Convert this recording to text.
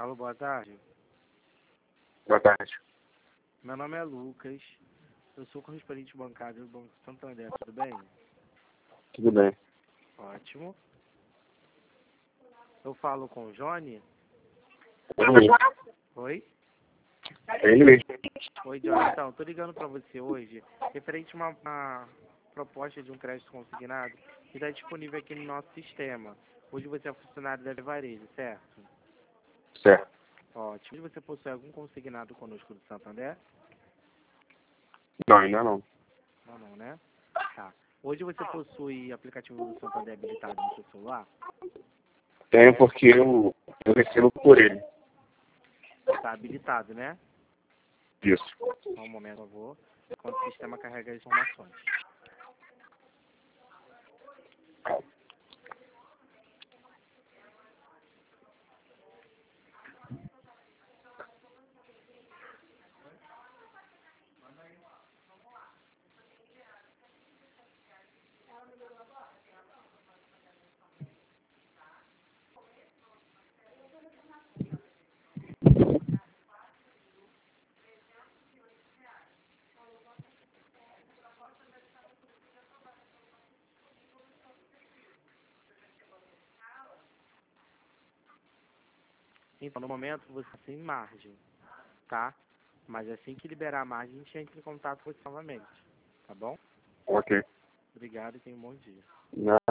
Alô, boa tarde. Boa tarde. Meu nome é Lucas. Eu sou correspondente bancário do Banco Santander, tudo bem? Tudo bem. Ótimo. Eu falo com o Johnny? Oi? É ele mesmo. Oi, Johnny. Então, tô ligando pra você hoje, referente a uma proposta de um crédito consignado que está disponível aqui no nosso sistema. Hoje você é funcionário da Varejo, certo? Certo. Ótimo. E você possui algum consignado conosco do Santander? Não, ainda não. Não, né? Tá. Hoje você possui aplicativo do Santander habilitado no seu celular? Tenho porque eu recebo por ele. Está habilitado, né? Isso. Só um momento, por favor, enquanto o sistema carrega as informações. Então, no momento, você está sem margem, tá? Mas assim que liberar a margem, a gente entra em contato com você novamente, tá bom? Ok. Obrigado e tenha um bom dia. Não.